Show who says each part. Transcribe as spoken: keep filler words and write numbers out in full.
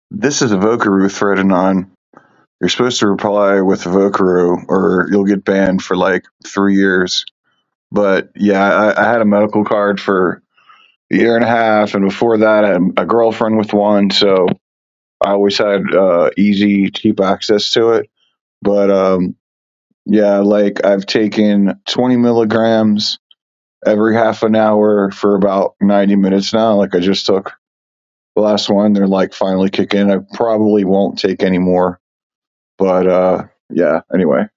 Speaker 1: This is a Vocaroo threaded on. You're supposed to reply with Vocaroo, or you'll get banned for like three years. But yeah, I, I had a medical card for a year and a half, and before that, I had a girlfriend with one, so I always had uh, easy, cheap access to it. But um, yeah, like I've taken twenty milligrams every half an hour for about ninety minutes now. Like I just took the last one. They're like finally kicking. I probably won't take any more. But uh, yeah, anyway.